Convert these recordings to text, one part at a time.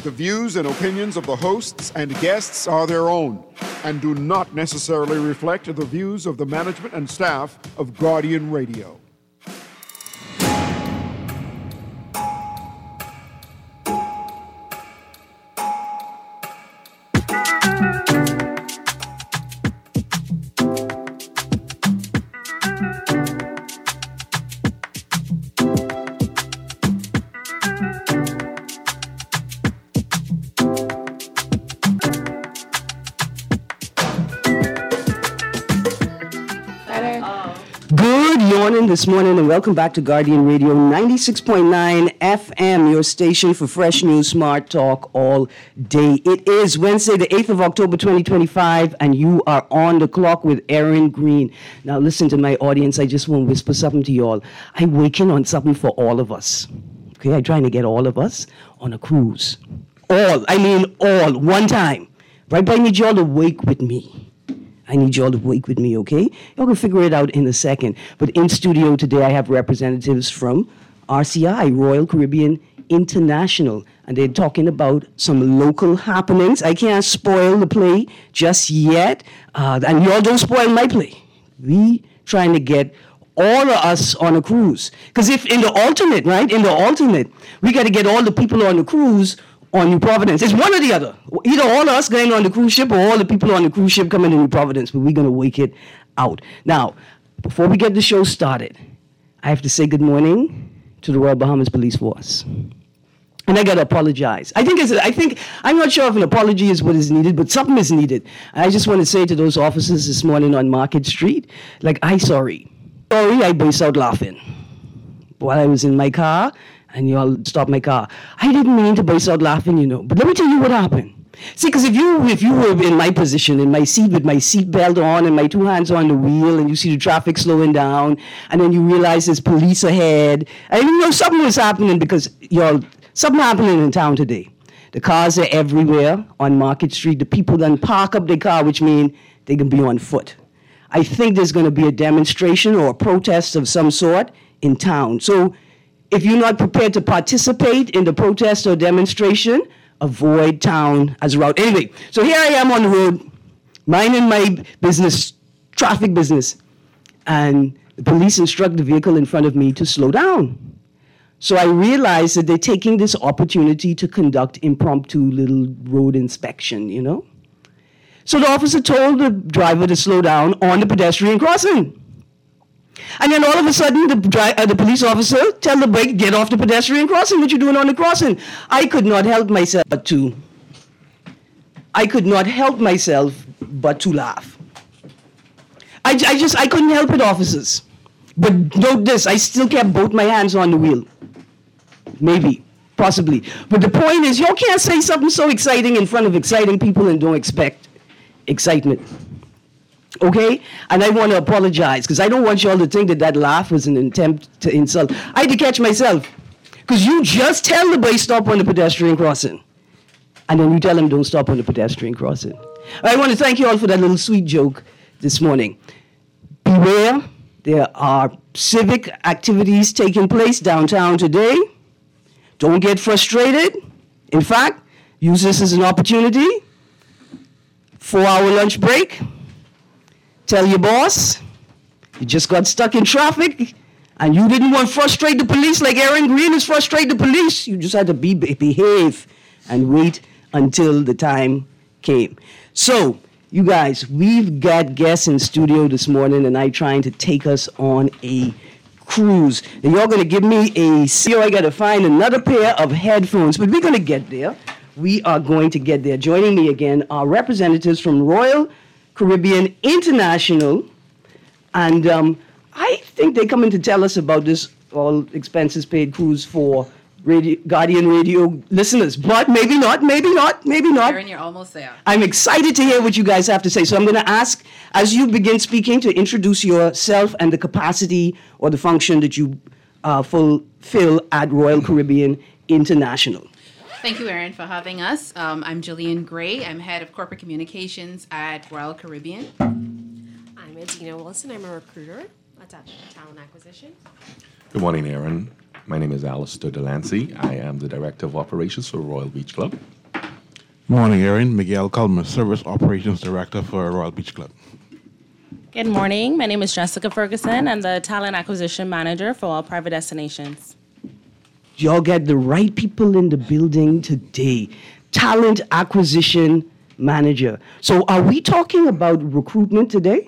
The views and opinions of the hosts and guests are their own and do not necessarily reflect the views of the management and staff of Guardian Radio. This morning, and welcome back to Guardian Radio 96.9 FM, your station for fresh news, smart talk all day. It is Wednesday, the 8th of October, 2025, and you are on the clock with Aaron Green. Now, listen to my audience. I just want to whisper something to y'all. I'm waking on something for all of us. Okay, I'm trying to get all of us on a cruise. All, one time. Right, but I need y'all to wake with me. I need y'all to wake with me, okay? Y'all can figure it out in a second. But in studio today, I have representatives from RCI, Royal Caribbean International, and they're talking about some local happenings. I can't spoil the play just yet, and y'all don't spoil my play. We trying to get all of us on a cruise. Because if in the alternate, we got to get all the people on the cruise on New Providence. It's one or the other. Either all of us going on the cruise ship or all the people on the cruise ship coming to New Providence, but we're going to wake it out. Now, before we get the show started, I have to say good morning to the Royal Bahamas Police Force. And I got to apologize. I'm not sure if an apology is what is needed, but something is needed. I just want to say to those officers this morning on Market Street, sorry, I burst out laughing while I was in my car. And y'all stopped my car. I didn't mean to burst out laughing, But let me tell you what happened. See, because if you were in my position, in my seat with my seatbelt on and my two hands on the wheel, and you see the traffic slowing down, and then you realize there's police ahead, and something was happening because, something happening in town today. The cars are everywhere on Market Street. The people then park up their car, which means they can be on foot. I think there's going to be a demonstration or a protest of some sort in town. So if you're not prepared to participate in the protest or demonstration, avoid town as a route. Anyway, so here I am on the road, minding my business, traffic business, and the police instruct the vehicle in front of me to slow down. So I realized that they're taking this opportunity to conduct impromptu little road inspection, So the officer told the driver to slow down on the pedestrian crossing. And then all of a sudden, the police officer tell the bike, get off the pedestrian crossing. What you doing on the crossing? I could not help myself but to laugh. I couldn't help it, officers. But note this, I still kept both my hands on the wheel. Maybe, possibly. But the point is, y'all can't say something so exciting in front of exciting people and don't expect excitement. Okay? And I want to apologize because I don't want y'all to think that laugh was an attempt to insult. I had to catch myself because you just tell the boy stop on the pedestrian crossing. And then you tell him don't stop on the pedestrian crossing. I want to thank you all for that little sweet joke this morning. Beware, there are civic activities taking place downtown today. Don't get frustrated. In fact, use this as an opportunity. 4-hour lunch break. Tell your boss you just got stuck in traffic and you didn't want to frustrate the police like Aaron Green has frustrated the police. You just had to behave and wait until the time came. So, you guys, we've got guests in studio this morning and I'm trying to take us on a cruise. And y'all going to give me I got to find another pair of headphones, but we're going to get there. We are going to get there. Joining me again are representatives from Royal Caribbean International, and I think they're coming to tell us about this all expenses paid cruise for Guardian Radio listeners, but maybe not. Aaron, you're almost there. I'm excited to hear what you guys have to say, so I'm going to ask, as you begin speaking, to introduce yourself and the capacity or the function that you fulfill at Royal Caribbean International. Thank you, Aaron, for having us. I'm Jillian Gray. I'm head of corporate communications at Royal Caribbean. I'm Adina Wilson. I'm a recruiter attached to talent acquisition. Good morning, Aaron. My name is Alistair Delancey. I am the Director of Operations for Royal Beach Club. Morning, Erin. Miguel Culmer, Service Operations Director for Royal Beach Club. Good morning. My name is Jessica Ferguson. I'm the Talent Acquisition Manager for All Private Destinations. Y'all get the right people in the building today. Talent Acquisition Manager. So are we talking about recruitment today?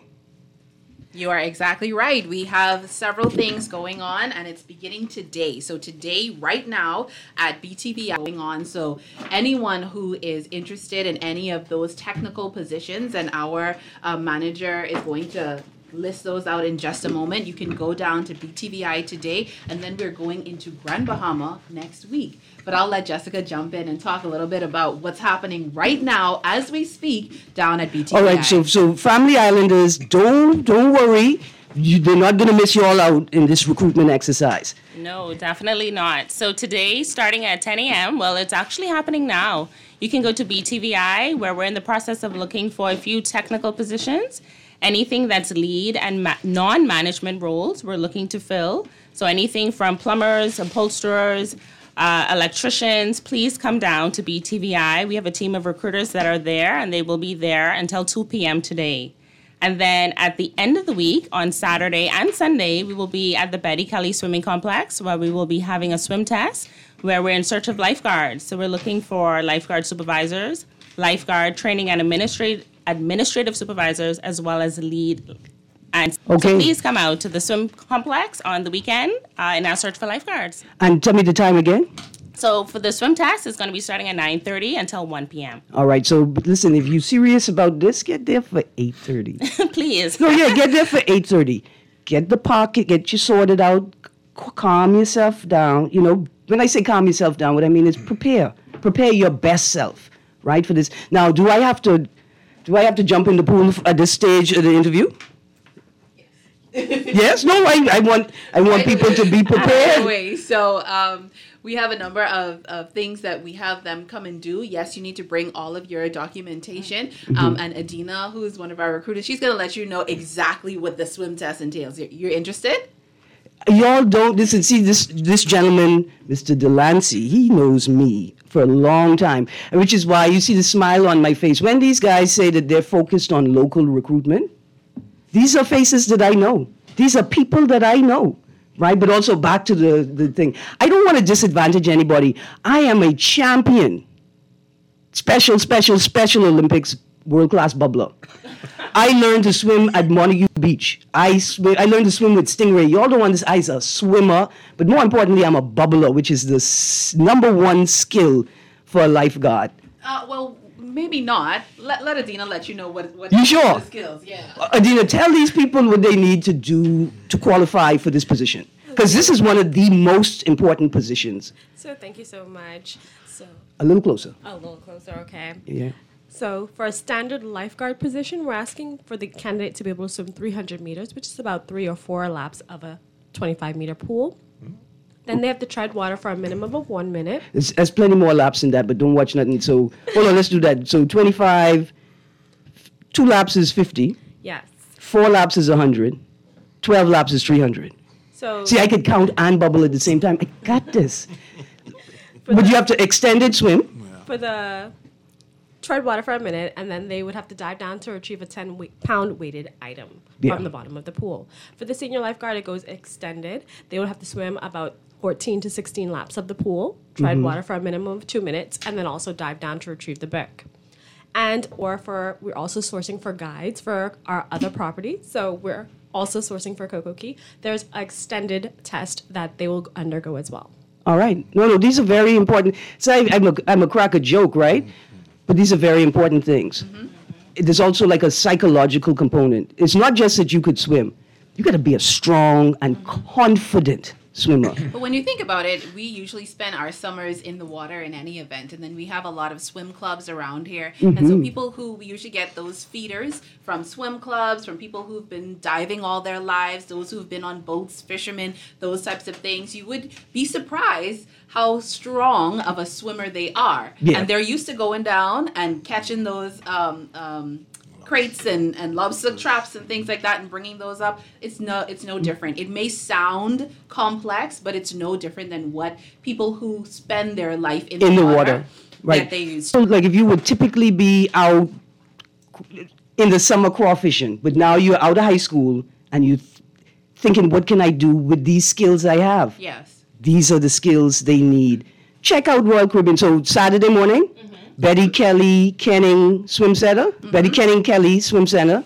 You are exactly right. We have several things going on, and it's beginning today. So today, right now, at BTVI going on. So anyone who is interested in any of those technical positions, and our manager is going to list those out in just a moment. You can go down to BTVI today, and then we're going into Grand Bahama next week. But I'll let Jessica jump in and talk a little bit about what's happening right now as we speak down at BTVI. All right, so Family Islanders, don't worry. They're not going to miss you all out in this recruitment exercise. No, definitely not. So today, starting at 10 a.m., well, it's actually happening now. You can go to BTVI, where we're in the process of looking for a few technical positions. Anything that's lead and non-management roles we're looking to fill. So anything from plumbers, upholsterers, electricians, please come down to BTVI. We have a team of recruiters that are there, and they will be there until 2 p.m. today. And then at the end of the week, on Saturday and Sunday, we will be at the Betty Kelly Swimming Complex, where we will be having a swim test, where we're in search of lifeguards. So we're looking for lifeguard supervisors, lifeguard training and administrative supervisors, as well as lead. And so please come out to the swim complex on the weekend in our search for lifeguards. And tell me the time again. So for the swim test, it's going to be starting at 9:30 until 1 p.m. All right. So listen, if you're serious about this, get there for 8:30. Please. No, yeah, get there for 8:30. Get the pocket, get you sorted out, calm yourself down. You know, when I say calm yourself down, what I mean is prepare your best self, right, for this. Now, do I have to jump in the pool at this stage of the interview? Yes. No. I want people to be prepared. Anyway, so we have a number of things that we have them come and do. Yes, you need to bring all of your documentation. And Adina, who is one of our recruiters, she's going to let you know exactly what the swim test entails. You're interested? Y'all don't listen. See, this gentleman, Mr. Delancey, he knows me for a long time, which is why you see the smile on my face. When these guys say that they're focused on local recruitment, these are faces that I know. These are people that I know, right? But also back to the thing. I don't want to disadvantage anybody. I am a champion. Special Olympics world-class bubbler. I learned to swim at Montague Beach. I learned to swim with Stingray. Y'all don't understand. I was a swimmer, but more importantly, I'm a bubbler, which is the number one skill for a lifeguard. Well, maybe not. Let Adina let you know what you sure? The skills. Yeah. Adina, tell these people what they need to do to qualify for this position, because this is one of the most important positions. So thank you so much. So a little closer. A little closer, okay. Yeah. So for a standard lifeguard position, we're asking for the candidate to be able to swim 300 meters, which is about 3 or 4 laps of a 25-meter pool. Then they have to tread water for a minimum of 1 minute. There's plenty more laps than that, but don't watch nothing. So hold on, let's do that. So 25, 2 laps is 50. Yes. 4 laps is 100. 12 laps is 300. So see, I could count and bubble at the same time. I got this. But you have to extended swim. For the tread water for a minute, and then they would have to dive down to retrieve a 10-pound weighted item from the bottom of the pool. For the senior lifeguard, it goes extended. They would have to swim about 14 to 16 laps of the pool, tread water for a minimum of 2 minutes, and then also dive down to retrieve the book. We're also sourcing for guides for our other property. So we're also sourcing for Coco Key. There's an extended test that they will undergo as well. All right. No, these are very important. So I'm a crack a joke, right? But these are very important things. There's also like a psychological component. It's not just that you could swim. You got to be a strong and confident swimmer. But when you think about it, we usually spend our summers in the water in any event, and then we have a lot of swim clubs around here. And so people we usually get those feeders from swim clubs, from people who've been diving all their lives, those who've been on boats, fishermen, those types of things. You would be surprised how strong of a swimmer they are. Yeah. And they're used to going down and catching those crates and lobster traps and things like that and bringing those up, it's no different. It may sound complex, but it's no different than what people who spend their life in the water right? That they use. So, like, if you would typically be out in the summer crawfishing, but now you're out of high school and you're thinking, what can I do with these skills I have? Yes. These are the skills they need. Check out Royal Caribbean. So Saturday morning, Betty Kelly Kenning Swim Center. Betty Kenning Kelly Swim Center.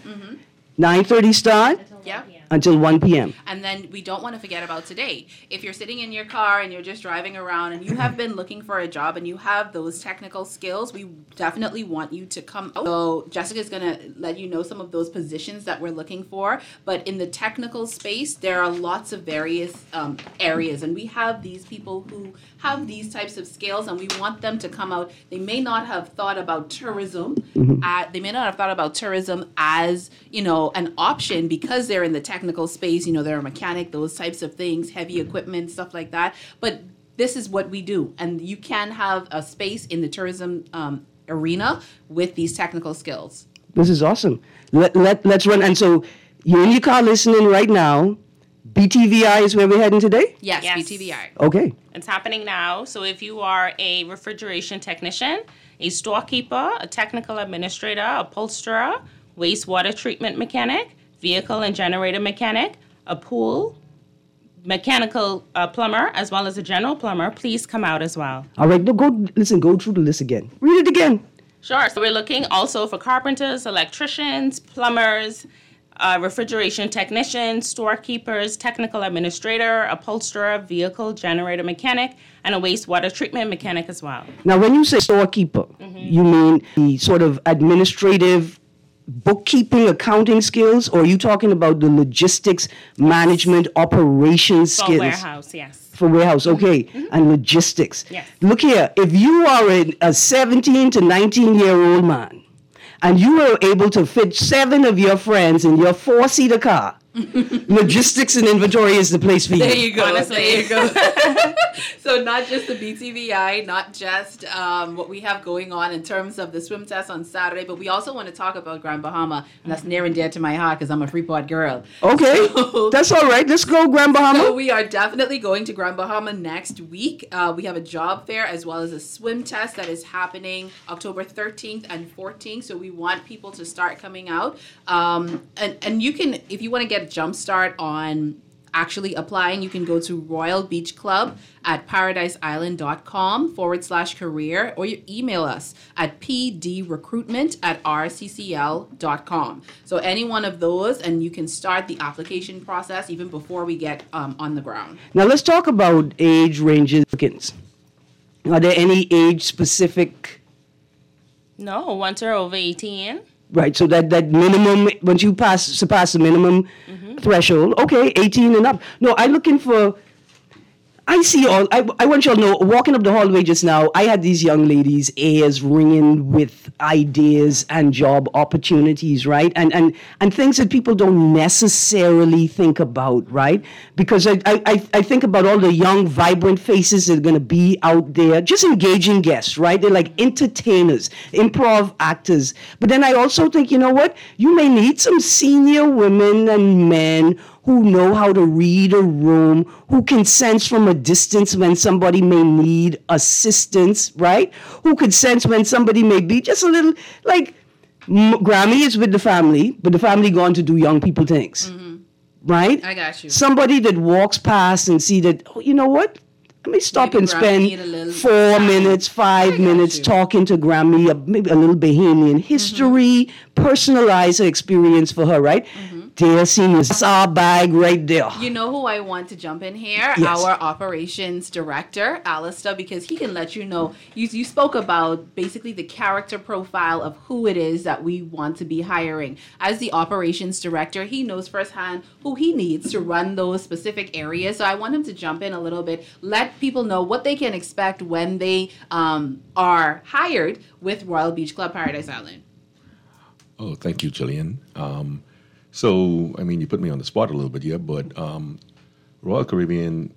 9:30 start Yeah. until 1 p.m. And then we don't want to forget about today. If you're sitting in your car and you're just driving around and you have been looking for a job and you have those technical skills, we definitely want you to come out. So Jessica's going to let you know some of those positions that we're looking for. But in the technical space, there are lots of various areas. And we have these people who have these types of skills and we want them to come out. They may not have thought about tourism. They may not have thought about tourism as, an option because they're in the technical space, they're a mechanic, those types of things, heavy equipment, stuff like that. But this is what we do. And you can have a space in the tourism arena with these technical skills. This is awesome. Let's run. And so you're in your car listening right now. BTVI is where we're heading today? Yes, Yes. BTVI. Okay. It's happening now. So if you are a refrigeration technician, a storekeeper, a technical administrator, upholsterer, wastewater treatment mechanic, vehicle and generator mechanic, a pool, mechanical plumber, as well as a general plumber, please come out as well. All right. No, go through the list again. Read it again. Sure. So we're looking also for carpenters, electricians, plumbers, refrigeration technicians, storekeepers, technical administrator, upholsterer, vehicle generator mechanic, and a wastewater treatment mechanic as well. Now, when you say storekeeper, you mean the sort of administrative bookkeeping, accounting skills, or are you talking about the logistics, management, operations For skills? warehouse, yes. For warehouse, okay, and logistics. Yes. Look here, if you are a 17 to 19-year-old man, and you were able to fit 7 of your friends in your 4-seater car, logistics and inventory is the place for you. There you go. Honestly. There you go. So not just the BTVI, not just what we have going on in terms of the swim test on Saturday, but we also want to talk about Grand Bahama, and that's near and dear to my heart because I'm a Freeport girl. Okay, that's all right. Let's go, Grand Bahama. So we are definitely going to Grand Bahama next week. We have a job fair as well as a swim test that is happening October 13th and 14th. So we want people to start coming out. And you can, if you want to get a jump start on actually applying, you can go to Royal Beach Club at paradiseisland.com/career, or you email us at pdrecruitment@rccl.com. So any one of those, and you can start the application process even before we get on the ground. Now let's talk about age ranges. Are there any age specific? No, once you're over 18. Right, so that minimum, once you surpass the minimum threshold, okay, 18 and up. No, I'm looking for, I want you all to know, walking up the hallway just now, I had these young ladies' ears ringing with ideas and job opportunities, right? And things that people don't necessarily think about, right? Because I think about all the young, vibrant faces that are going to be out there, just engaging guests, right? They're like entertainers, improv actors. But then I also think, you know what? You may need some senior women and men who know how to read a room, who can sense from a distance when somebody may need assistance, right? Who could sense when somebody may be just a little, like, Grammy is with the family, but the family gone to do young people things, right? I got you. Somebody that walks past and see that, oh, you know what? Let me stop Maybe and Grammy need a spend little 4 minutes, 5 minutes you. talking to Grammy, maybe a little Bahamian history, personalize her experience for her, right? Dear seniors, that's our bag right there. You know who I want to jump in here? Yes. Our operations director, Alistair, because he can let you know. You spoke about basically the character profile of who it is that we want to be hiring. As the operations director, he knows firsthand who he needs to run those specific areas. So I want him to jump in a little bit, let people know what they can expect when they are hired with Royal Beach Club Paradise Island. Oh, thank you, Jillian. So, I mean, you put me on the spot a little bit, yeah, but Royal Caribbean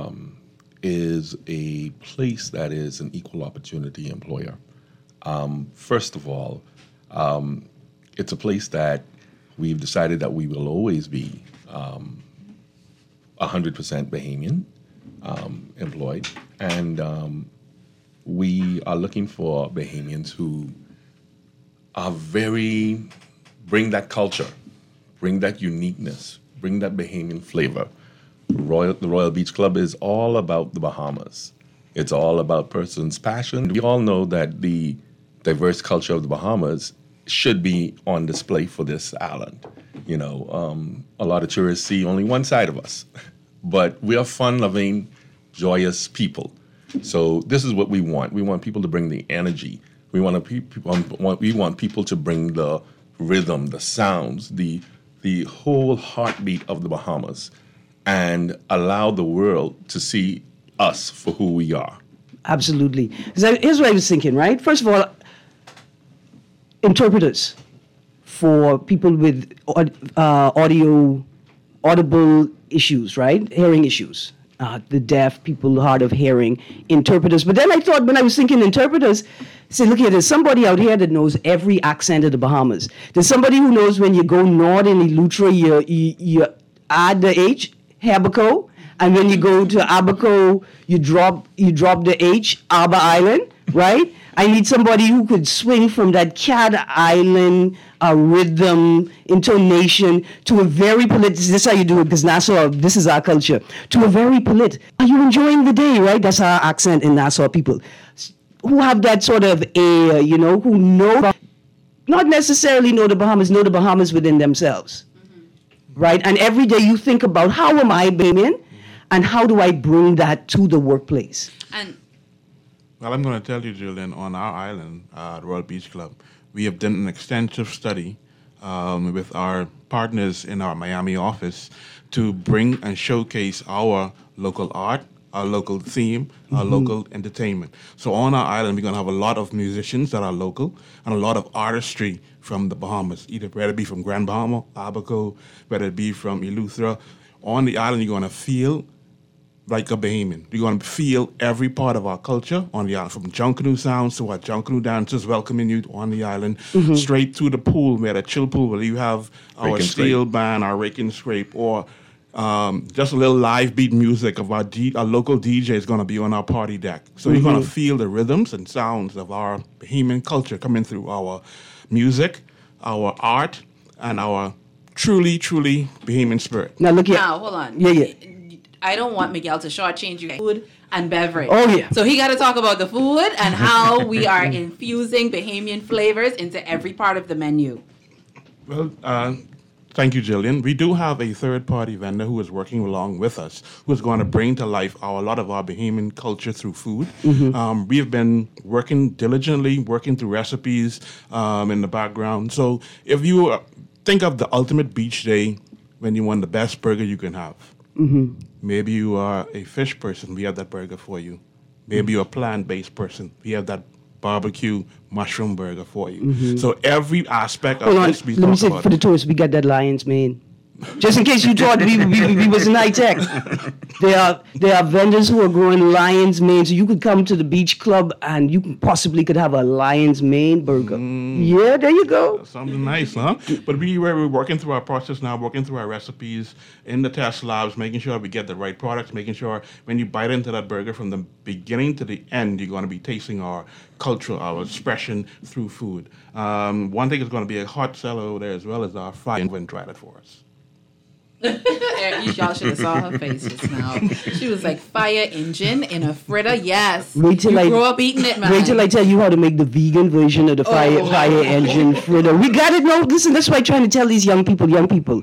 is a place that is an equal opportunity employer. First of all, it's a place that we've decided that we will always be 100% Bahamian employed. And we are looking for Bahamians who are bring that culture, bring that uniqueness, bring that Bahamian flavor. The Royal Beach Club is all about the Bahamas. It's all about person's passion. We all know that the diverse culture of the Bahamas should be on display for this island. You know, a lot of tourists see only one side of us, but we are fun-loving, joyous people. So this is what we want. We want people to bring the energy. We want people to bring the rhythm, the sounds, the whole heartbeat of the Bahamas, and allow the world to see us for who we are. Absolutely. Here's what I was thinking, right? First of all, interpreters for people with audible issues, right? Hearing issues. The deaf, people hard of hearing, interpreters. But then I thought, when I was thinking interpreters, say, look here, there's somebody out here that knows every accent of the Bahamas. There's somebody who knows when you go north in Eleuthera, you add the H, Habaco, and when you go to Abaco, you drop the H, Aba Island, right? I need somebody who could swing from that Cad Island rhythm, intonation, to a very this is how you do it, because Nassau, this is our culture, to a very are you enjoying the day, right? That's our accent in Nassau people. Who have that sort of air, you know, who know, not necessarily know the Bahamas within themselves, right? And every day you think about, how am I Bahamian, and how do I bring that to the workplace? And well, I'm going to tell you, Julian, on our island, the Royal Beach Club, we have done an extensive study with our partners in our Miami office to bring and showcase our local art, our local theme, our local entertainment. So on our island, we're going to have a lot of musicians that are local and a lot of artistry from the Bahamas, whether it be from Grand Bahama, Abaco, whether it be from Eleuthera. On the island, you're going to feel like a Bahamian. You're going to feel every part of our culture on the island, from Junkanoo sounds to our Junkanoo dancers welcoming you on the island, straight to the pool, where the chill pool, where you have our steel band, our rake and scrape, or just a little live beat music of our local DJ is going to be on our party deck. So you're going to feel the rhythms and sounds of our Bahamian culture coming through our music, our art, and our truly, truly Bahamian spirit. Now look here. Now, hold on. Yeah. I don't want Miguel to shortchange you food and beverage. Oh, yeah. So he got to talk about the food and how we are infusing Bahamian flavors into every part of the menu. Well, thank you, Jillian. We do have a third-party vendor who is working along with us, who is going to bring to life a lot of our Bahamian culture through food. We have been working diligently, working through recipes in the background. So if you think of the ultimate beach day when you want the best burger you can have, maybe you are a fish person, we have that burger for you. Maybe you're a plant-based person, we have that barbecue mushroom burger for you. So every aspect of this we Let me talk say, about. for the tourists, we got that lion's mane. Just in case you thought we was in high tech. There are vendors who are growing lion's mane, so you could come to the beach club and you possibly could have a lion's mane burger. Yeah, there you go. Something nice, huh? But we're working through our process now, working through our recipes in the test labs, making sure we get the right products, making sure when you bite into that burger from the beginning to the end, you're going to be tasting our culture, our expression through food. One thing is going to be a hot seller over there as well as our fire when tried it for us. Y'all should have saw her face just now. She was like, fire engine in a fritter. Yes. Wait till you grew up eating it, man. Wait till I tell you how to make the vegan version of the fire engine fritter. We got it. No, listen, that's why I'm trying to tell these young people.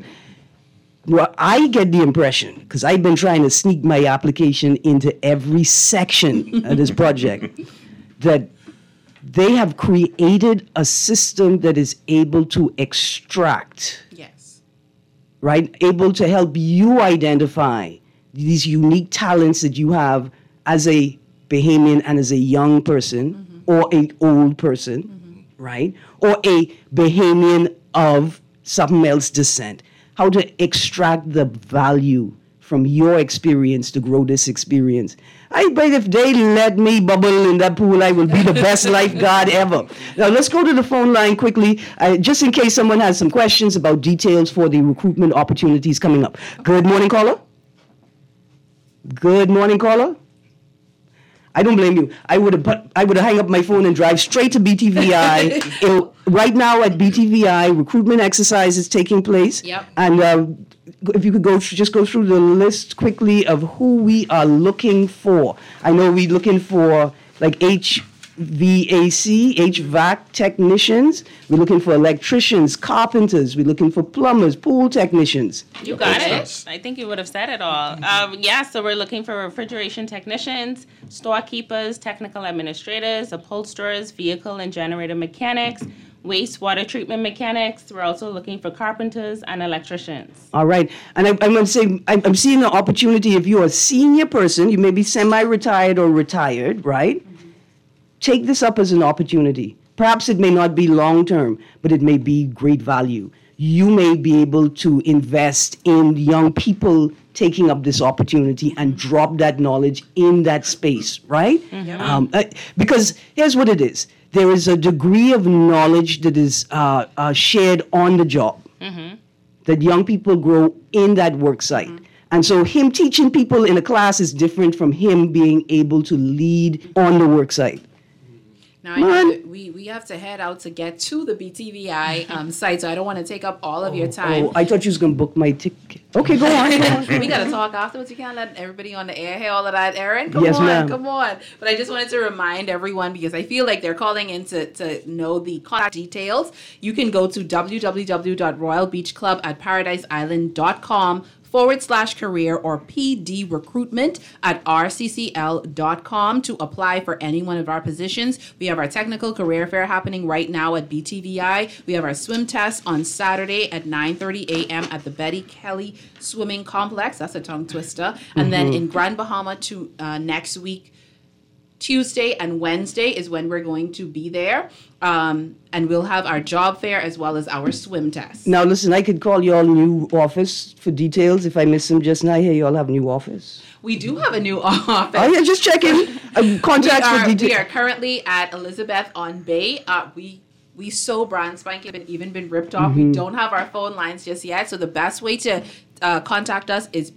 Well, I get the impression, because I've been trying to sneak my application into every section of this project, that they have created a system that is able to extract, right? Able to help you identify these unique talents that you have as a Bahamian and as a young person or an old person, right? Or a Bahamian of something else descent. How to extract the value from your experience to grow this experience? I bet if they let me bubble in that pool, I will be the best lifeguard ever. Now, let's go to the phone line quickly, just in case someone has some questions about details for the recruitment opportunities coming up. Good morning, caller. Good morning, caller. I don't blame you. I would have hung up my phone and drive straight to BTVI. Right now at BTVI, recruitment exercise is taking place. Yep. And if you could just go through the list quickly of who we are looking for. I know we're looking for like HVAC technicians. We're looking for electricians, carpenters. We're looking for plumbers, pool technicians. You got it. I think you would have said it all. So we're looking for refrigeration technicians, storekeepers, technical administrators, upholsterers, vehicle and generator mechanics, wastewater treatment mechanics. We're also looking for carpenters and electricians. All right. And I'm going to say, I'm seeing an opportunity. If you're a senior person, you may be semi-retired or retired, right? Take this up as an opportunity. Perhaps it may not be long-term, but it may be great value. You may be able to invest in young people taking up this opportunity and drop that knowledge in that space, right? Mm-hmm. Because here's what it is. There is a degree of knowledge that is shared on the job, that young people grow in that work site. And so him teaching people in a class is different from him being able to lead on the work site. Now, I know that we have to head out to get to the BTVI site, so I don't want to take up all of your time. Oh, I thought you was going to book my ticket. Okay, go on. We got to talk afterwards. You can't let everybody on the air hear all of that, Erin. Come on. But I just wanted to remind everyone, because I feel like they're calling in to know the contact details. You can go to www.royalbeachclub@paradiseisland.com/career or pdrecruitment@rccl.com to apply for any one of our positions. We have our technical career fair happening right now at BTVI. We have our swim test on Saturday at 9:30 a.m. at the Betty Kelly Swimming Complex. That's a tongue twister. And then in Grand Bahama next week, Tuesday and Wednesday is when we're going to be there. And we'll have our job fair as well as our swim test. Now, listen, I could call y'all new office for details if I miss them just now. Hey, y'all have a new office? We do have a new office. Oh, yeah, just checking. Contacts for details. We are currently at Elizabeth on Bay. We so brand spanking even been ripped off. We don't have our phone lines just yet. So the best way to contact us is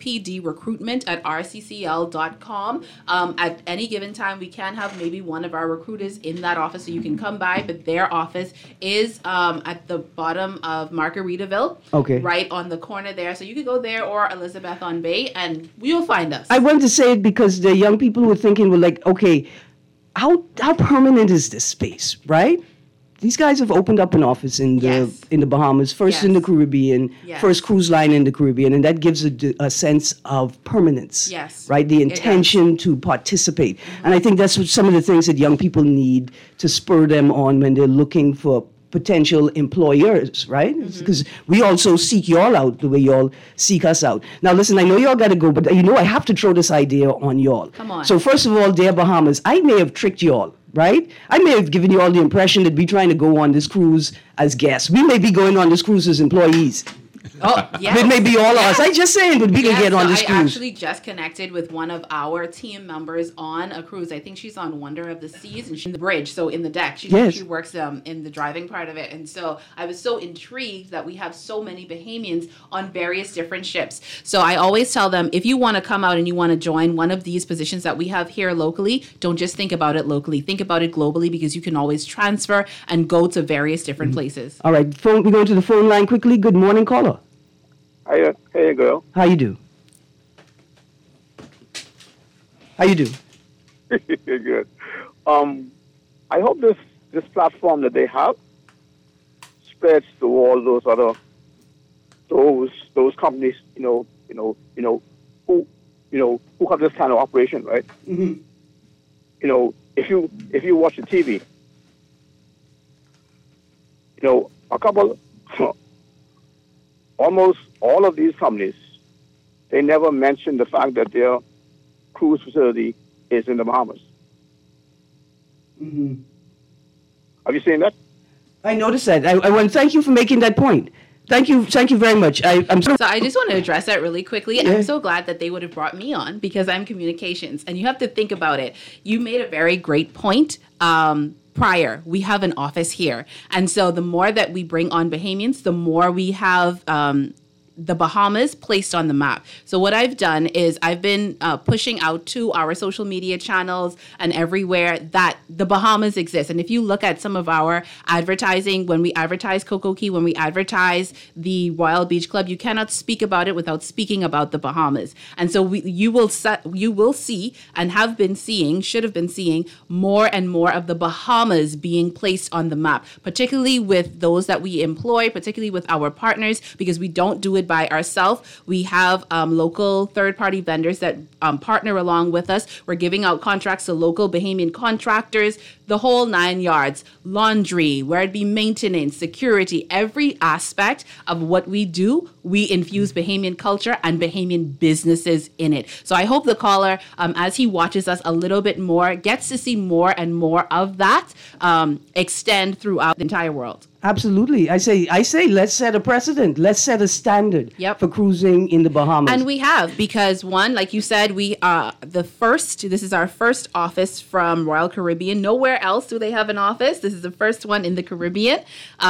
pdrecruitment@rccl.com. At any given time, we can have maybe one of our recruiters in that office, so you can come by. But their office is at the bottom of Margaritaville, right on the corner there. So you could go there or Elizabeth on Bay, and you'll find us. I wanted to say it because the young people were thinking, well, like, okay, how permanent is this space, right? These guys have opened up an office in the Bahamas, first in the Caribbean, first cruise line in the Caribbean, and that gives a sense of permanence, right? The intention to participate. And I think that's what some of the things that young people need to spur them on when they're looking for potential employers, right? Because we also seek y'all out the way y'all seek us out. Now, listen, I know y'all got to go, but I have to throw this idea on y'all. Come on. So first of all, Dear Bahamas, I may have tricked y'all. Right? I may have given you all the impression that we're trying to go on this cruise as guests. We may be going on this cruise as employees. Oh, yeah. It may be all of us. I'm just saying, but we can get on this cruise. I actually just connected with one of our team members on a cruise. I think she's on Wonder of the Seas, and she's in the bridge, so in the deck. She works in the driving part of it. And so I was so intrigued that we have so many Bahamians on various different ships. So I always tell them, if you want to come out and you want to join one of these positions that we have here locally, don't just think about it locally. Think about it globally, because you can always transfer and go to various different places. All right, we're going to the phone line quickly. Good morning, caller. Hey, girl. How you do? Good. I hope this platform that they have spreads to all those other those companies, who have this kind of operation, right? If you watch the TV, a couple. Almost all of these companies, they never mention the fact that their cruise facility is in the Bahamas. Have you seen that? I noticed that. I want to thank you for making that point. Thank you very much. I'm so. So I just want to address that really quickly. Yeah. I'm so glad that they would have brought me on because I'm communications. And you have to think about it. You made a very great point. Prior, we have an office here. And so the more that we bring on Bahamians, the more we have the Bahamas placed on the map. So what I've done is I've been pushing out to our social media channels and everywhere that the Bahamas exist. And if you look at some of our advertising, when we advertise Coco Key, when we advertise the Royal Beach Club, you cannot speak about it without speaking about the Bahamas. And so you will see and have been seeing, should have been seeing more and more of the Bahamas being placed on the map, particularly with those that we employ, particularly with our partners, because we don't do it by ourselves. We have local third-party vendors that partner along with us. We're giving out contracts to local Bahamian contractors, the whole 9 yards, laundry, where it be maintenance, security, every aspect of what we do, we infuse Bahamian culture and Bahamian businesses in it. So I hope the caller, as he watches us a little bit more, gets to see more and more of that extend throughout the entire world. Absolutely. I say, let's set a precedent. Let's set a standard for cruising in the Bahamas. And we have, because one, like you said, we this is our first office from Royal Caribbean. Nowhere else do they have an office. This is the first one in the Caribbean,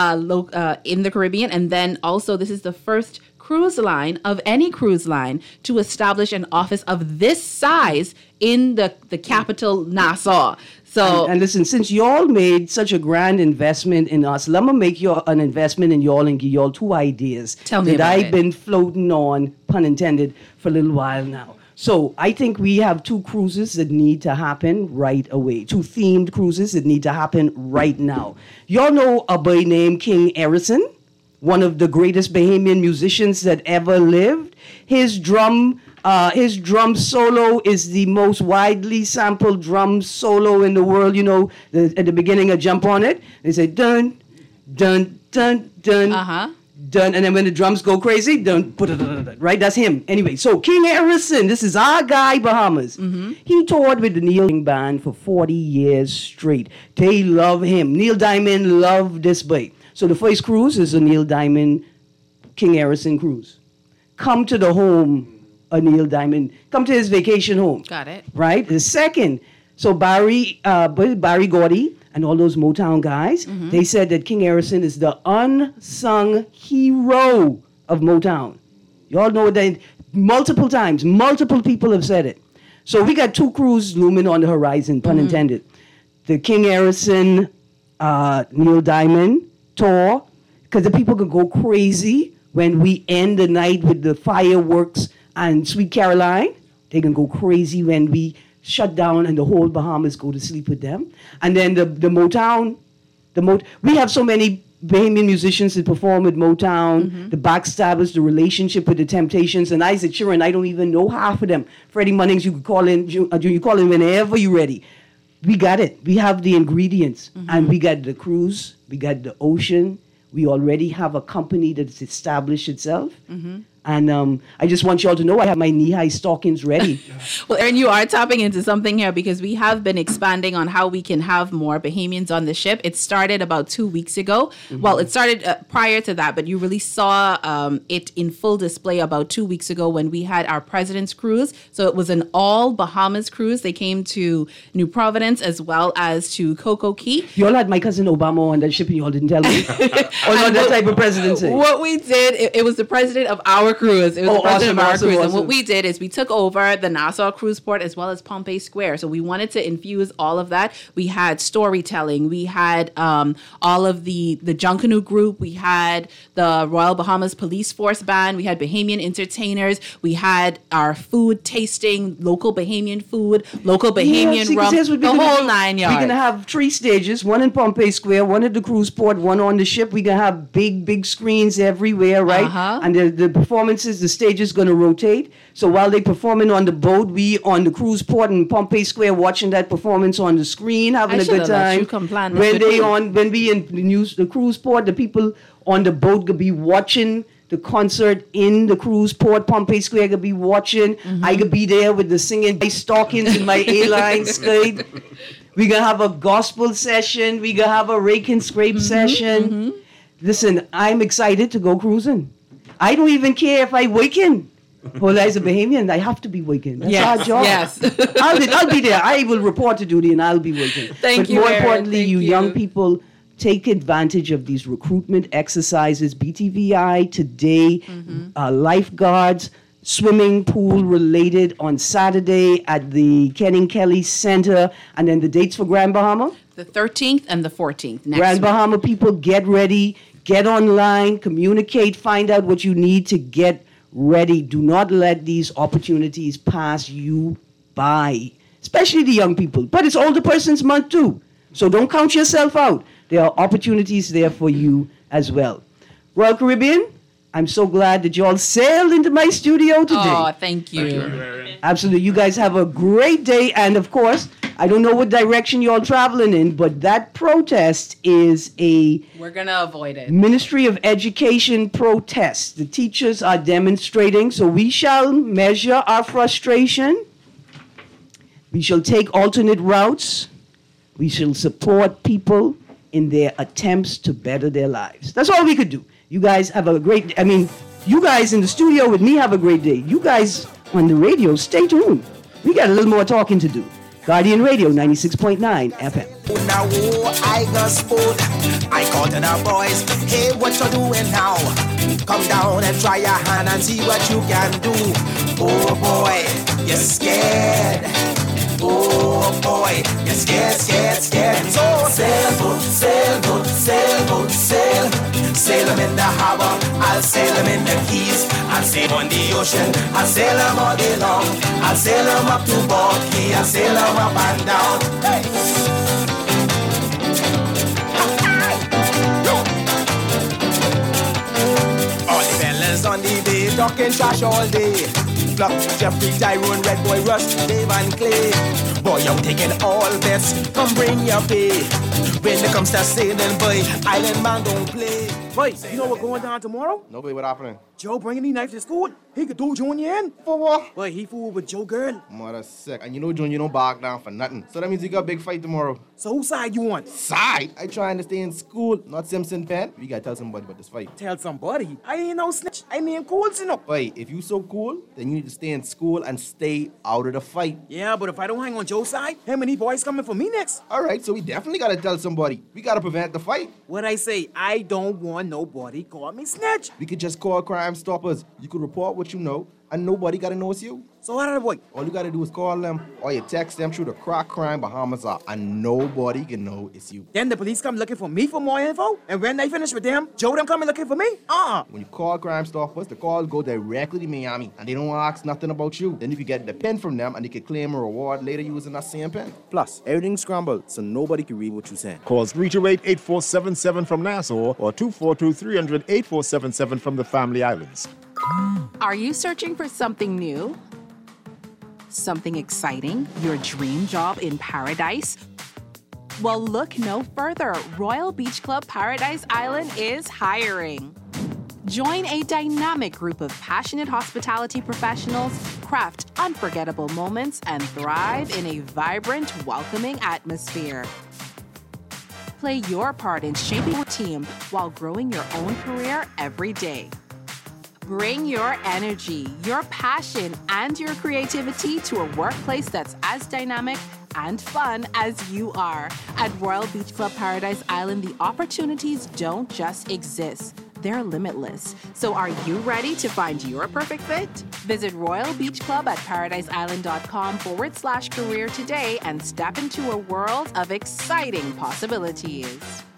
And then also this is the first cruise line of any cruise line to establish an office of this size in the capital, Nassau. So and listen, since y'all made such a grand investment in us, let me make you an investment in y'all and give y'all 2 ideas Tell me that about I've it. been floating on, pun intended, for a little while now. So I think we have 2 cruises that need to happen right away. 2 themed cruises that need to happen right now. Y'all know a boy named King Harrison, one of the greatest Bahamian musicians that ever lived. His drum solo is the most widely sampled drum solo in the world. You know, at the beginning, a jump on it. They say dun, dun, dun, dun, dun, and then when the drums go crazy, dun, right? That's him. Anyway, so King Harrison, this is our guy, Bahamas. He toured with the Neil Diamond Band for 40 years straight. They love him. Neil Diamond loved this boy. So the first cruise is a Neil Diamond, King Harrison cruise. Come to the home. Neil Diamond, come to his vacation home. Got it. Right? The second, so Barry Gordy and all those Motown guys, they said that King Harrison is the unsung hero of Motown. Y'all know that multiple times, multiple people have said it. So we got 2 cruises looming on the horizon, pun intended. The King Harrison, Neil Diamond tour, because the people can go crazy when we end the night with the fireworks and Sweet Caroline. They can go crazy when we shut down and the whole Bahamas go to sleep with them. And then the Motown, we have so many Bahamian musicians that perform with Motown, the Backstabbers, the Relationship with the Temptations, and Isaac Sheeran. I don't even know half of them. Freddie Munnings, you could call in. You call in whenever you're ready. We got it. We have the ingredients, and we got the cruise. We got the ocean. We already have a company that's established itself. And I just want y'all to know I have my knee-high stockings ready. Well, Aaron, you are tapping into something here because we have been expanding on how we can have more Bahamians on the ship. It started about 2 weeks ago. Well, it started prior to that, but you really saw it in full display about 2 weeks ago when we had our President's Cruise. So it was an all Bahamas cruise. They came to New Providence as well as to Coco Key. Y'all had my cousin Obama on that ship and y'all didn't tell me. Or not that type of presidency. What we did, it was the president of our cruise. It was the president of our cruise. Awesome. And what we did is we took over the Nassau Cruise Port as well as Pompey Square. So we wanted to infuse all of that. We had storytelling. We had all of the Junkanoo group. We had the Royal Bahamas Police Force Band. We had Bahamian entertainers. We had our food tasting, local Bahamian food, local Bahamian rum, the whole 9 yards. We're going to have 3 stages, one in Pompey Square, one at the cruise port, one on the ship. We're going to have big screens everywhere, right? And the performances, the stage is going to rotate. So while they're performing on the boat, we on the cruise port in Pompey Square watching that performance on the screen, having a good time. When we in the cruise port, the people on the boat could be watching the concert in the cruise port. Pompey Square could be watching. I could be there with the singing stockings in my A-line skirt. We're going to have a gospel session. We're going to have a rake and scrape session. Listen, I'm excited to go cruising. I don't even care if I waken. Well, as a Bahamian, I have to be waking. That's our job. Yes. I'll be there. I will report to duty and I'll be waking. Thank you, But more Aaron. importantly, Thank you you. young people, take advantage of these recruitment exercises. BTVI today, lifeguards, swimming pool related on Saturday at the Kenning Kelly Center. And then the dates for Grand Bahama? The 13th and the 14th next Grand week. Bahama people, get ready, get online, communicate, find out what you need to get ready. Do not let these opportunities pass you by, especially the young people. But it's Older Persons Month too, so don't count yourself out. There are opportunities there for you as well. Royal Caribbean, I'm so glad that you all sailed into my studio today. Oh, thank you. Absolutely. You guys have a great day. And of course, I don't know what direction you're all traveling in, but that protest is a We're going to avoid it. Ministry of Education protest. The teachers are demonstrating, so we shall measure our frustration. We shall take alternate routes. We shall support people in their attempts to better their lives. That's all we could do. You guys have a great, you guys in the studio with me have a great day. You guys on the radio, stay tuned. We got a little more talking to do. Guardian Radio 96.9 FM. Now I got spoiled. I called to the boys, hey, what you doing now? Come down and try your hand and see what you can do. Oh boy, you're scared. Oh boy, you're scared, scared, scared. So sailboat, sailboat, sailboat, sail. Sail them in the harbor, I'll sail them in the keys. I'll sail on the ocean, I'll sail them all day long. I'll sail them up to Port Key, I'll sail them up and down. Hey! All the fellas on the bay talking trash all day. Pluck, Jeffrey, Tyrone, Red Boy, Russ, Dave and Clay. Boy, I'm taking all bets, come bring your pay. When it comes to sailing, boy, Island man don't play. Boy, you know what's going down tomorrow? Nobody, what happening? Joe bringing these knives to school. He could do Junior in. For what? Boy, he fooled with Joe girl. Mother sick. And you know Junior don't bark down for nothing. So that means you got a big fight tomorrow. So whose side you on? Side? I trying to stay in school, not Simpson Pen. We gotta tell somebody about this fight. Tell somebody. I ain't no snitch. I mean cool, you know. Boy, if you so cool, then you need to stay in school and stay out of the fight. Yeah, but if I don't hang on Joe's side, him and these boys coming for me next. Alright, so we definitely gotta tell somebody. We gotta prevent the fight. What I say, I don't want nobody call me snitch. We could just call Crime Stoppers. You could report what you know, and nobody gotta know it's you. So how did I boy? All you gotta do is call them, or you text them through the Crack Crime Bahamas app, and nobody can know it's you. Then the police come looking for me for more info, and when they finish with them, Joe them coming looking for me? When you call Crime Stoppers, the calls go directly to Miami, and they don't ask nothing about you. Then you can get the pen from them, and they can claim a reward later using that same pen. Plus, everything's scrambled, so nobody can read what you're saying. Call 328-8477 from Nassau or 242-300-8477 from the Family Islands. Are you searching for something new? Something exciting? Your dream job in paradise? Well, look no further. Royal Beach Club Paradise Island is hiring. Join a dynamic group of passionate hospitality professionals, craft unforgettable moments, and thrive in a vibrant, welcoming atmosphere. Play your part in shaping your team while growing your own career every day. Bring your energy, your passion, and your creativity to a workplace that's as dynamic and fun as you are. At Royal Beach Club Paradise Island, the opportunities don't just exist. They're limitless. So are you ready to find your perfect fit? Visit Royal Beach Club at paradiseisland.com/career today and step into a world of exciting possibilities.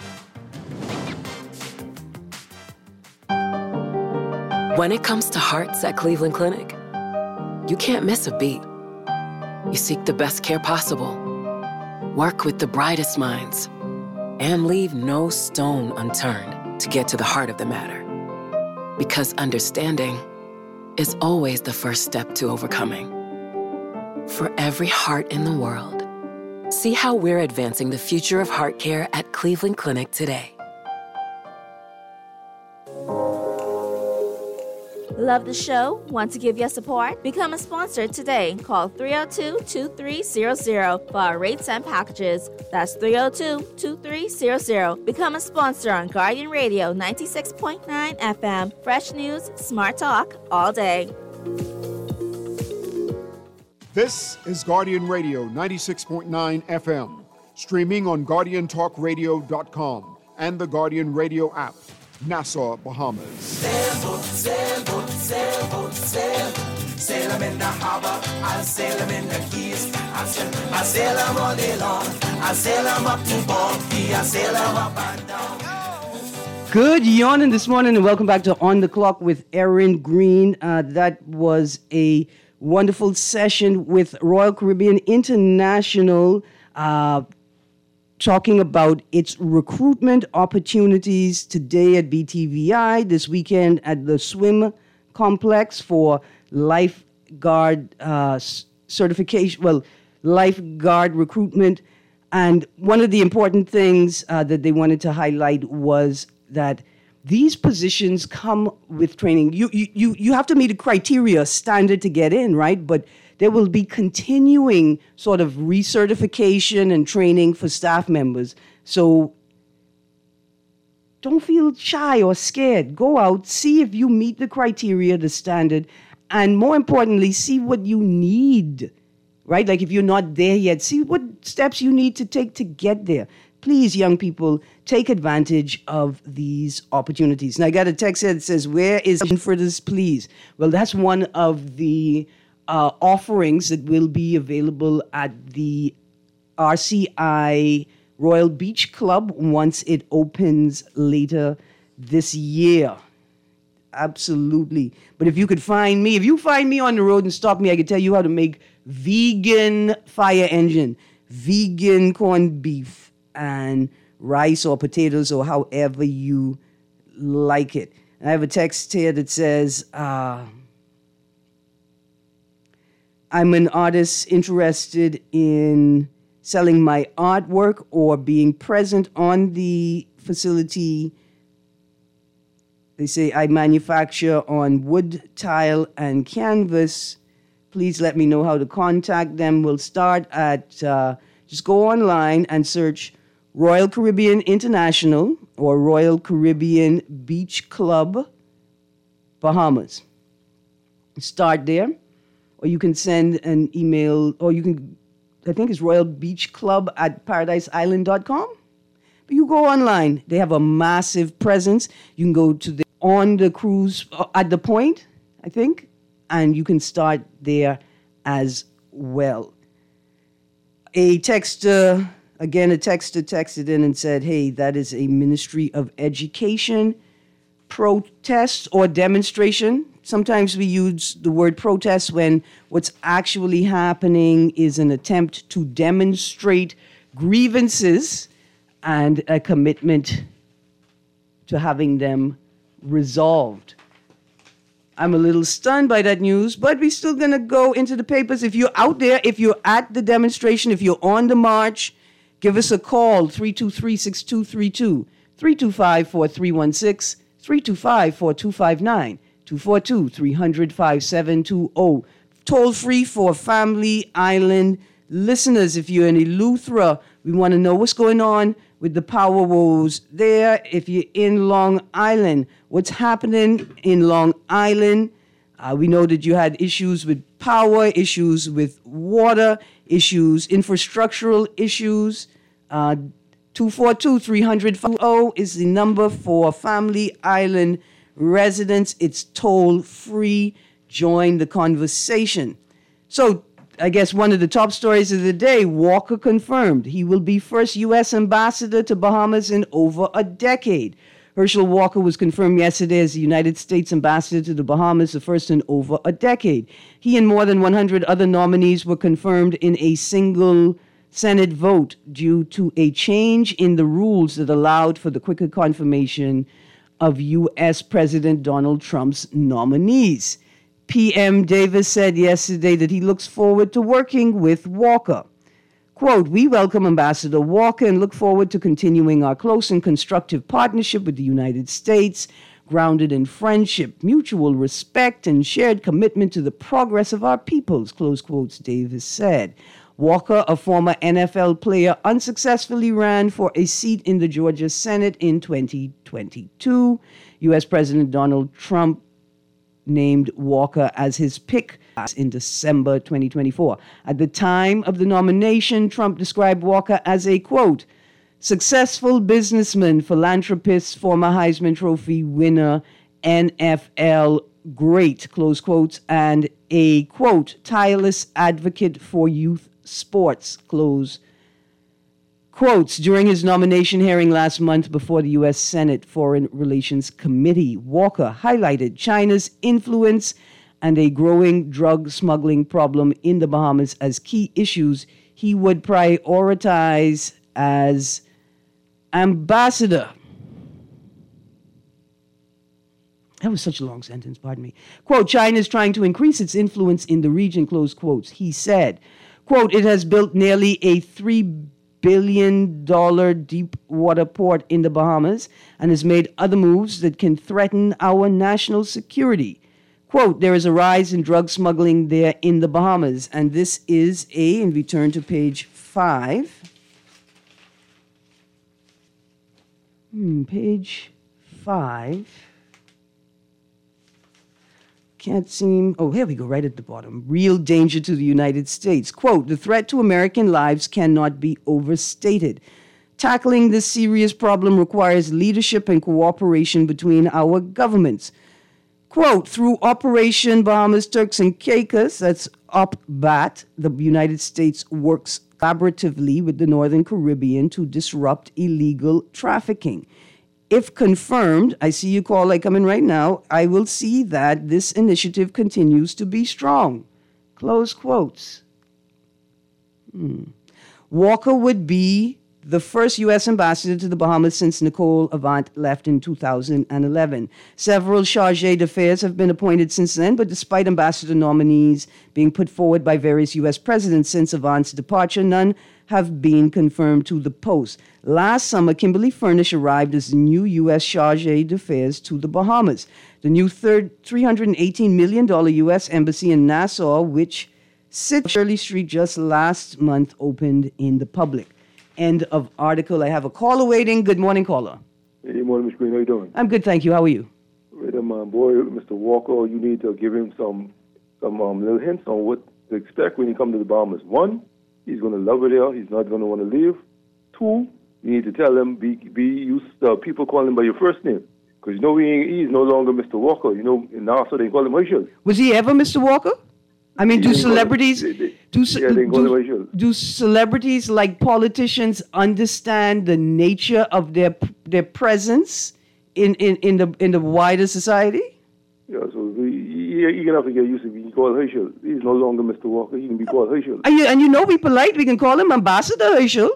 When it comes to hearts at Cleveland Clinic, you can't miss a beat. You seek the best care possible, work with the brightest minds, and leave no stone unturned to get to the heart of the matter. Because understanding is always the first step to overcoming. For every heart in the world, see how we're advancing the future of heart care at Cleveland Clinic today. Love the show? Want to give your support? Become a sponsor today. Call 302-2300 for our rates and packages. That's 302-2300. Become a sponsor on Guardian Radio 96.9 FM. Fresh news, smart talk, all day. This is Guardian Radio 96.9 FM, streaming on GuardianTalkRadio.com and the Guardian Radio app. Nassau, Bahamas. Sailboat, sailboat, sailboat, sail. Sail 'em in the harbor, I'll sail 'em in the keys. I'll sail 'em all day long. I'll sail 'em up to Bonky. I'll sail 'em up and down. Good yawning this morning, and welcome back to On the Clock with Erin Green. That was a wonderful session with Royal Caribbean International, talking about its recruitment opportunities today at BTVI, this weekend at the swim complex for lifeguard certification, lifeguard recruitment. And one of the important things that they wanted to highlight was that these positions come with training. You have to meet a criteria standard to get in, right? But there will be continuing sort of recertification and training for staff members. So don't feel shy or scared. Go out, see if you meet the criteria, the standard, and more importantly, see what you need, right? Like if you're not there yet, see what steps you need to take to get there. Please, young people, take advantage of these opportunities. Now, I got a text here that says, where is for this, please? Well, that's one of the offerings that will be available at the RCI Royal Beach Club once it opens later this year. Absolutely. But if you could find me, if you find me on the road and stop me, I can tell you how to make vegan fire engine, vegan corned beef, and rice or potatoes or however you like it. And I have a text here that says, I'm an artist interested in selling my artwork or being present on the facility. They say I manufacture on wood, tile, and canvas. Please let me know how to contact them. We'll start at, just go online and search Royal Caribbean International or Royal Caribbean Beach Club, Bahamas. Start there. Or you can send an email, or you can, I think it's royalbeachclub@paradiseisland.com. But you go online. They have a massive presence. You can go to on the cruise at the point, I think, and you can start there as well. A texter texted in and said, hey, that is a Ministry of Education protest or demonstration. Sometimes we use the word protest when what's actually happening is an attempt to demonstrate grievances and a commitment to having them resolved. I'm a little stunned by that news, but we're still going to go into the papers. If you're out there, if you're at the demonstration, if you're on the march, give us a call, 323-6232, 325-4316, 325-4259. 242-300-5720. Toll free for Family Island listeners. If you're in Eleuthera, we want to know what's going on with the power woes there. If you're in Long Island, what's happening in Long Island? We know that you had issues with power, issues with water, issues, infrastructural issues. 242-300-50 is the number for Family Island residents. It's toll-free. Join the conversation. So I guess one of the top stories of the day, Walker confirmed he will be first U.S. ambassador to Bahamas in over a decade. Herschel Walker was confirmed yesterday as the United States ambassador to the Bahamas, the first in over a decade. He and more than 100 other nominees were confirmed in a single Senate vote due to a change in the rules that allowed for the quicker confirmation of U.S. President Donald Trump's nominees. PM Davis said yesterday that he looks forward to working with Walker. Quote, we welcome Ambassador Walker and look forward to continuing our close and constructive partnership with the United States. grounded in friendship, mutual respect, and shared commitment to the progress of our peoples, close quotes, Davis said. Walker, a former NFL player, unsuccessfully ran for a seat in the Georgia Senate in 2022. U.S. President Donald Trump named Walker as his pick in December 2024. At the time of the nomination, Trump described Walker as a, quote, successful businessman, philanthropist, former Heisman Trophy winner, NFL great, close quotes, and a, quote, tireless advocate for youth sports, close quotes. During his nomination hearing last month before the U.S. Senate Foreign Relations Committee, Walker highlighted China's influence and a growing drug smuggling problem in the Bahamas as key issues he would prioritize as ambassador. That was such a long sentence, pardon me. Quote, China is trying to increase its influence in the region, close quotes. He said, quote, it has built nearly a $3 billion deep water port in the Bahamas and has made other moves that can threaten our national security. Quote, there is a rise in drug smuggling there in the Bahamas. And this is and we turn to page 5. Page 5. Can't seem, here we go, right at the bottom. Real danger to the United States. Quote, the threat to American lives cannot be overstated. Tackling this serious problem requires leadership and cooperation between our governments. Quote, through Operation Bahamas Turks and Caicos, that's OPBAT, the United States works collaboratively with the Northern Caribbean to disrupt illegal trafficking. If confirmed, I see you call like coming right now, I will see that this initiative continues to be strong. Close quotes. Walker would be the first U.S. ambassador to the Bahamas since Nicole Avant left in 2011. Several chargés d'affaires have been appointed since then, but despite ambassador nominees being put forward by various U.S. presidents since Avant's departure, none have been confirmed to the post. Last summer, Kimberly Furnish arrived as the new U.S. chargé d'affaires to the Bahamas. The new $318 million U.S. embassy in Nassau, which sits on Shirley Street just last month, opened in the public. End of article. I have a caller waiting. Good morning, caller. Hey, morning, Mr. Green. How you doing? I'm good, thank you. How are you? Right, my boy, Mr. Walker, you need to give him some little hints on what to expect when he comes to the Bahamas. 1, he's going to love it there. He's not going to want to leave. 2, you need to tell him, be used to people calling him by your first name. Because, he's no longer Mr. Walker. In Nassau, they call him Herschel. Was he ever Mr. Walker? I mean, do celebrities like politicians understand the nature of their presence in the wider society? Yeah, so you're gonna have to get used to being called Herschel. He's no longer Mr. Walker. He can be called Herschel. And be polite. We can call him Ambassador Herschel.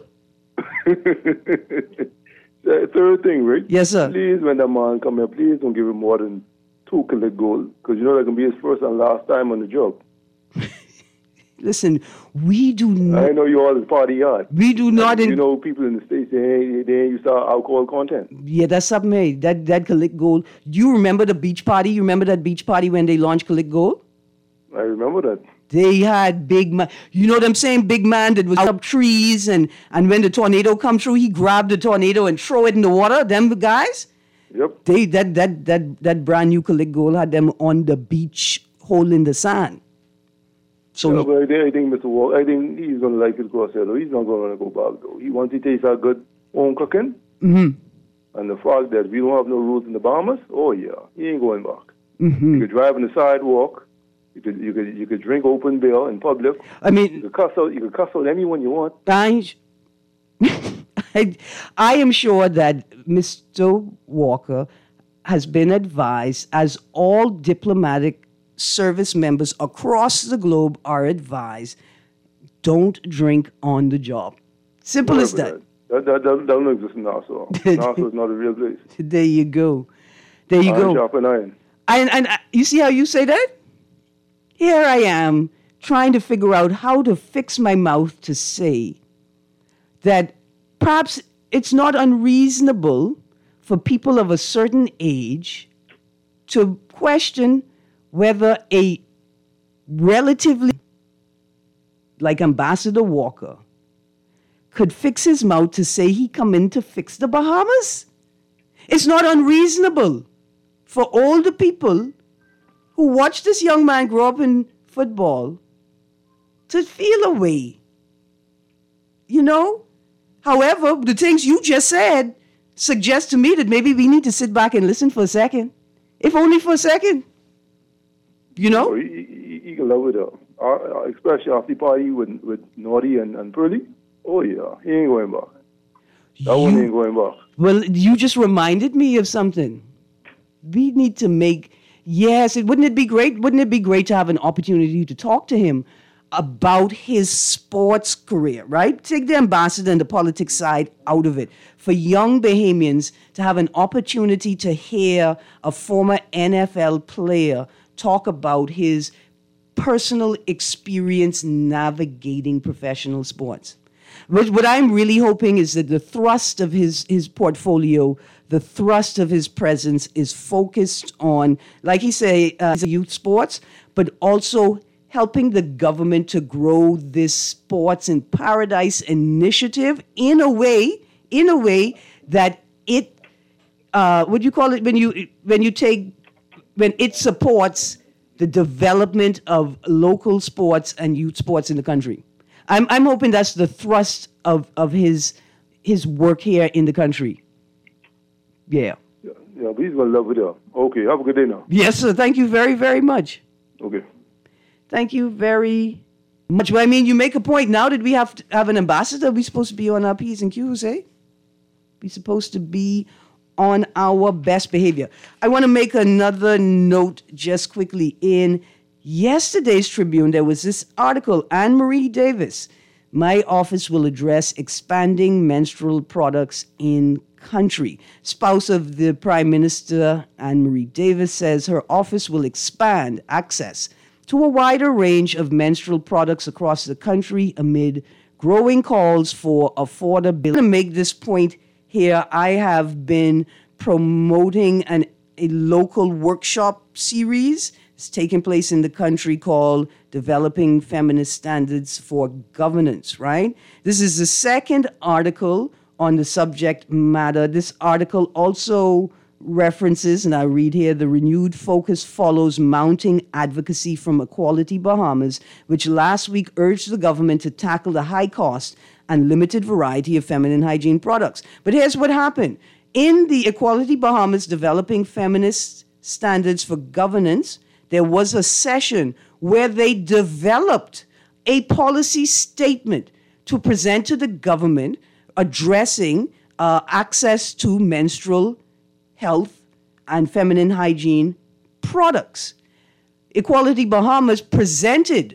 Third thing, Rick. Yes, sir. Please, when that man come here, please don't give him more than 2 collect gold, because that can be his first and last time on the job. Listen, we do not... I know you all is party hard. We do not... people in the States, they ain't used to alcohol content. Yeah, that's something, hey. That Collect Gold. Do you remember the beach party? You remember that beach party when they launched Collect Gold? I remember that. They had big man... You know what I'm saying? Big man that was up trees, and when the tornado come through, he grabbed the tornado and throw it in the water. Them guys? Yep. That brand new Collect Gold had them on the beach, hole in the sand. So but I think Mr. Walker, I think he's going to like his Grossello. He's not going to go back, though. Once he tastes our good home cooking, and the fact that we don't have no rules in the Bahamas, he ain't going back. You could drive on the sidewalk. You could drink open beer in public. I mean, you could cuss out anyone you want. I am sure that Mr. Walker has been advised, as all diplomatic service members across the globe are advised, don't drink on the job. Simple as that. That don't exist in Nassau. Nassau is not a real place. There you go. There you go. Sharp and iron. And you see how you say that? Here I am trying to figure out how to fix my mouth to say that perhaps it's not unreasonable for people of a certain age to question whether a relatively like Ambassador Walker could fix his mouth to say he come in to fix the Bahamas. It's not unreasonable for all the people who watched this young man grow up in football to feel a way. You know? However, the things you just said suggest to me that maybe we need to sit back and listen for a second. If only for a second. You know? You can love it up. Especially after the party with Naughty and Pearly. Oh, yeah. He ain't going back. That one ain't going back. Well, you just reminded me of something. We need to make... Yes, wouldn't it be great? Wouldn't it be great to have an opportunity to talk to him about his sports career, right? Take the ambassador and the politics side out of it. For young Bahamians to have an opportunity to hear a former NFL player talk about his personal experience navigating professional sports. What I'm really hoping is that the thrust of his portfolio, the thrust of his presence is focused on, like he say, youth sports, but also helping the government to grow this Sports in Paradise initiative in a way that it, what do you call it, when it supports the development of local sports and youth sports in the country. I'm hoping that's the thrust of his work here in the country. Yeah. Yeah, but he's going to love it up. Okay, have a good day now. Yes, sir. Thank you very, very much. Okay. Thank you very much. Well, I mean, you make a point. Now that we have to have an ambassador, we're supposed to be on our P's and Q's, eh? We're supposed to be on our best behavior. I want to make another note just quickly. In yesterday's Tribune, there was this article, Anne-Marie Davis, my office will address expanding menstrual products in country. Spouse of the Prime Minister, Anne-Marie Davis, says her office will expand access to a wider range of menstrual products across the country amid growing calls for affordability. To make this point here, I have been promoting a local workshop series. It's taking place in the country called Developing Feminist Standards for Governance, right? This is the second article on the subject matter. This article also references, and I read here, the renewed focus follows mounting advocacy from Equality Bahamas, which last week urged the government to tackle the high cost and limited variety of feminine hygiene products. But here's what happened. In the Equality Bahamas Developing Feminist Standards for Governance, there was a session where they developed a policy statement to present to the government addressing access to menstrual health and feminine hygiene products. Equality Bahamas presented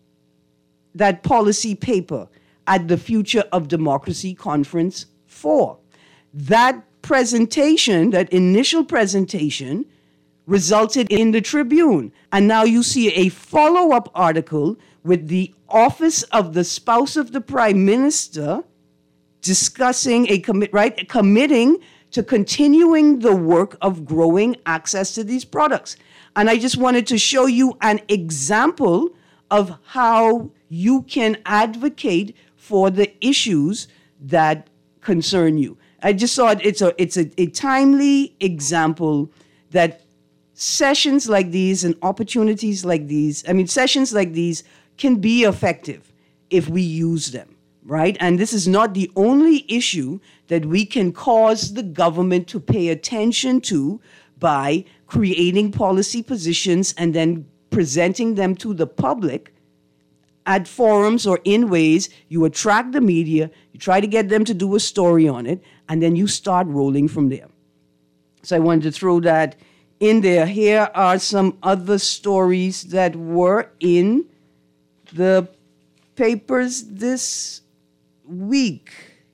that policy paper at the Future of Democracy Conference 4. That presentation, that initial presentation, resulted in the Tribune. And now you see a follow-up article with the Office of the Spouse of the Prime Minister discussing committing to continuing the work of growing access to these products. And I just wanted to show you an example of how you can advocate for the issues that concern you. I just thought it's a timely example that sessions like these and opportunities like these, sessions like these can be effective if we use them, right? And this is not the only issue that we can cause the government to pay attention to by creating policy positions and then presenting them to the public at forums or in ways you attract the media, you try to get them to do a story on it, and then you start rolling from there. So I wanted to throw that in there. Here are some other stories that were in the papers this week.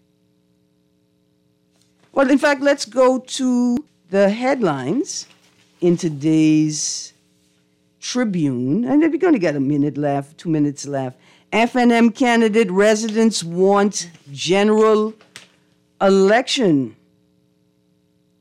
Well, in fact, let's go to the headlines in today's Tribune. And we're going to get a minute left, 2 minutes left. FNM candidate residents want general election.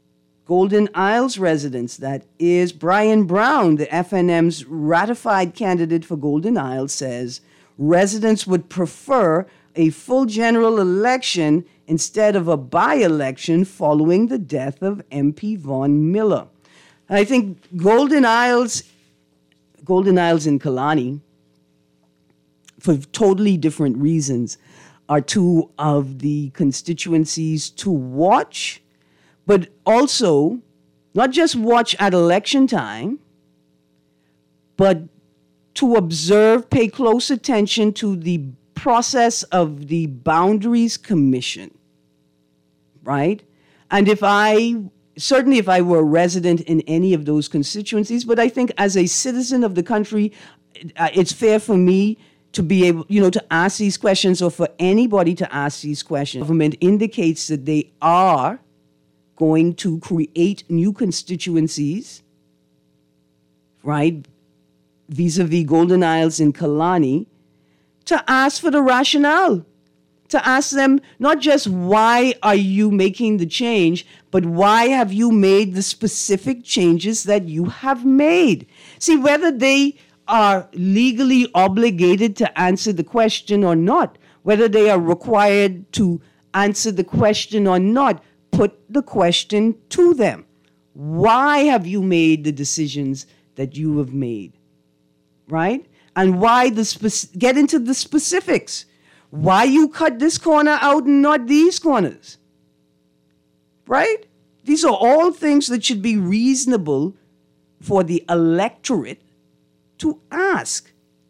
Golden Isles residents, that is Brian Brown, the FNM's ratified candidate for Golden Isles, says residents would prefer a full general election instead of a by-election following the death of MP Von Miller. I think Golden Isles and Kalani, for totally different reasons, are two of the constituencies to watch, but also not just watch at election time, but to observe, pay close attention to the process of the Boundaries Commission, right? And if I were a resident in any of those constituencies, but I think as a citizen of the country, it's fair for me to be able, to ask these questions, or for anybody to ask these questions. The government indicates that they are going to create new constituencies, right, vis-a-vis Golden Isles and Kalani, to ask for the rationale, to ask them not just why are you making the change, but why have you made the specific changes that you have made? See, whether they are legally obligated to answer the question or not, whether they are required to answer the question or not, put the question to them. Why have you made the decisions that you have made? Right? And why get into the specifics. Why you cut this corner out and not these corners? Right? These are all things that should be reasonable for the electorate to ask.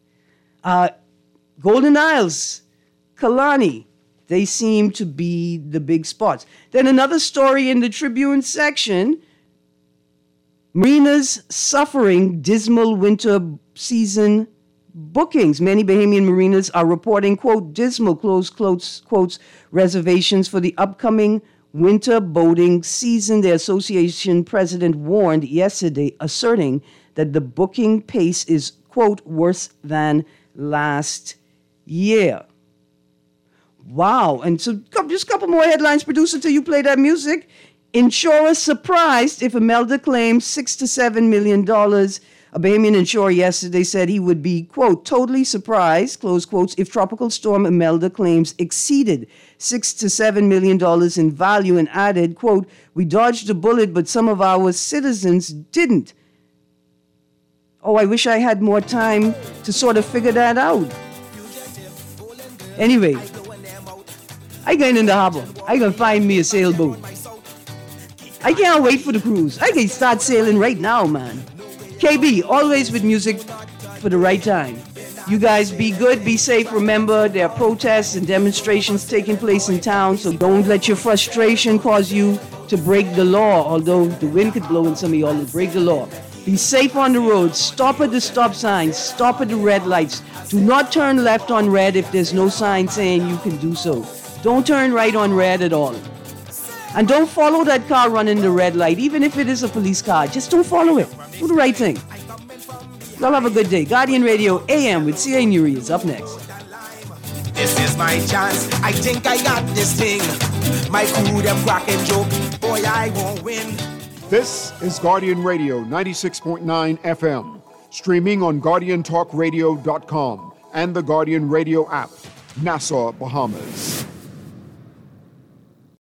Golden Isles, Kalani, they seem to be the big spots. Then another story in the Tribune section, marinas suffering dismal winter season bookings. Many Bahamian marinas are reporting, quote, dismal, close quotes, reservations for the upcoming winter boating season. The association president warned yesterday, asserting that the booking pace is, quote, worse than last year. Wow. And so just a couple more headlines, producer, till you play that music. Insurer surprised if Imelda claims $6 to $7 million. A Bahamian insurer yesterday said he would be, quote, totally surprised, close quotes, if Tropical Storm Imelda claims exceeded $6 to $7 million in value, and added, quote, we dodged a bullet, but some of our citizens didn't. Oh, I wish I had more time to sort of figure that out. Anyway, I going in the harbor. I gonna find me a sailboat. I can't wait for the cruise. I can start sailing right now, man. KB, always with music for the right time. You guys be good, be safe. Remember, there are protests and demonstrations taking place in town, so don't let your frustration cause you to break the law, although the wind could blow in some of y'all to break the law. Be safe on the road. Stop at the stop signs. Stop at the red lights. Do not turn left on red if there's no sign saying you can do so. Don't turn right on red at all. And don't follow that car running the red light, even if it is a police car. Just don't follow it. Do the right thing. Y'all have a good day. Guardian Radio AM with C.A. Nuri is up next. This is my chance. I think I got this thing. My crew, them cracking joke. Boy, I won't win. This is Guardian Radio 96.9 FM, streaming on GuardianTalkRadio.com and the Guardian Radio app, Nassau, Bahamas.